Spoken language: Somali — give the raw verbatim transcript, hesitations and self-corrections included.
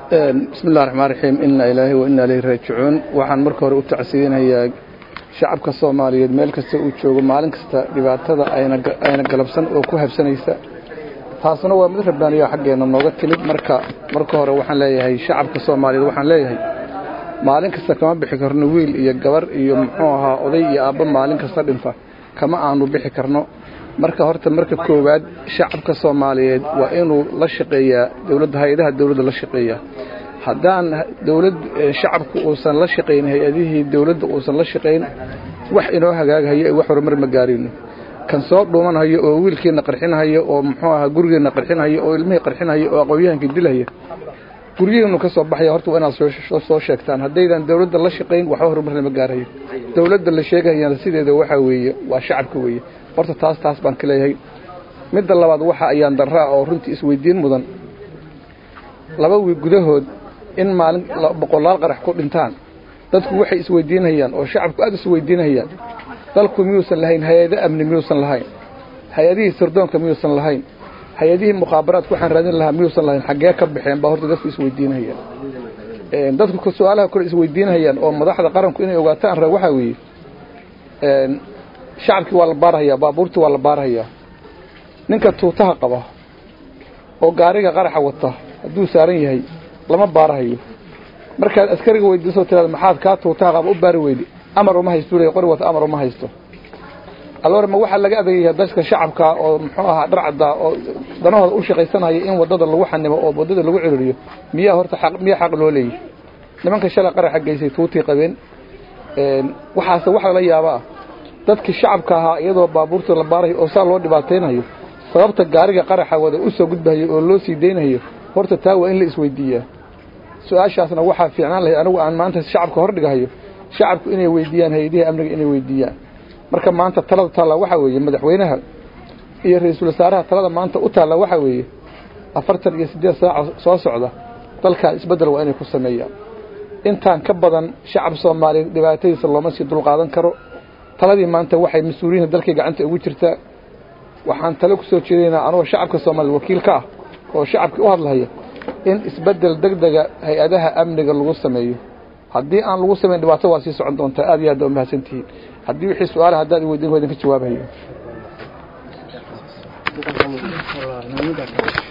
بسم الله الرحمن الرحيم إنا إلهي وإنا إليه راجعون waxaan marka hore u tacsiinayaa shacabka Soomaaliyeed meel kasta uu joogo maalin kasta dhibaatada ayna ayna galabsan oo ku habsanaysa taasna waa mid rabbaaniyo xageena nooga tilid marka marka hore waxaan leeyahay shacabka Soomaaliyeed waxaan leeyahay maalin kasta kama bixi karno wiil iyo gabar iyo muxuu ahaa oday iyo aabba maalin kasta dhinta kama aanu bixi karno marka horta marka koowaad shacabka Soomaaliyeed waa inuu la shaqeeyaa dawladda hay'adaha dawladda la shaqeeyaa haddaan dawlad shacabku uusan la shaqeyn hay'adihii dawladda uusan la shaqeyn wax inoo hagaagayo wax horumar ma gaarino kan soo dhuumanayo oo wiilkiina qarxinayo oo muxuu ahaa gurigeena qarxinayo oo ilmihii qarxinayo oo aqoonyahanka dilaya gurigeenu ka soo baxay horta waa inaad soo soo sheegtaan haddaydan dawladda la shaqeyn wax horumar ma gaarayo dawladda la sheegayana sideeda waxa weeye waa shacabka weeye horta taas taas baan ka leeyahay mid labaad waxa ayaan daraa oo runtii isweydiin mudan laba wiil gudahood in maalin boqolaal qarax ku dhintaan dadku waxay isweydiinayaan oo shacabku aad isweydiinayaan dalku miyuusan lahayn hay'ado amni miyuusan lahayn hay'adihii sirdoonka miyuusan lahayn hay'adihii mukhaabaraadku waxaan raadin lahaa miyuusan lahayn xagee ka baxeen baa horta dadku isweydiinayaan ee dadku ka su'aalaha kale isweydiinayaan oo madaxda qaranku inay ogaataan ra waxa weeye ee shacabki waa la baarayaa baabuurtu waa la baarayaa ninka tuutaha qaba oo gaariga qaraxa wata haduu saaran yahay lama baarayo marka askariga weydiiso tirada maxaad ka tuutaha qaba u baari weydi amar uma haysto qori wata amar uma haysto alors ma waxa laga adeeyaa dadka shacabka oo muxuu ahaa dharcada oo danahooda u shaqaysanaya in wadada lagu xanimo oo wadada lagu ciriiriyo miya horta xaq miya xaq loo leeyahay nimanka shalay qaraxa geysay tuutii qabeen ee waxaas waxa la yaabaa dadka shacabka ahaa iyadoo baabuurta la baaray oo saa loo dhibaateynayo sababta gaariga qaraxa wada u soo gudbayo oo loo sii deynayo horta taa waa in la isweydiiyaa su'aashaasna waxa fiicnaan lahayd anigu aan maanta shacabka hor dhigayo shacabku inay weydiiyaan hay'adaha amniga inay weydiiyaan marka maanta talada taala waxa weeye madaxweynaha iyo ra'iisul wasaaraha talada maanta u taala waxa weeye afartan iyo siddeed saac soo socda dalka isbedel waa inay ku sameeyaan intaan ka badan shacab Soomaaliyeed dhibaatadiisa looma sii dul qaadan karo taladii maanta waxay mas'uuliyiinta dalka gacanta ugu jirtaa waxaan talo ku soo jeedinaa anoo shacabka Soomaaliyeed wakiil ka ah oo shacabka u hadlaya in isbedel degdega hay'adaha amniga lagu sameeyo haddii aan lagu sameyn dhibaato waa sii socon doontaa aad iyo aad u mahadsantihiin haddii wixii su'aalaha haddaad weydiin weydiin ka jawaabayo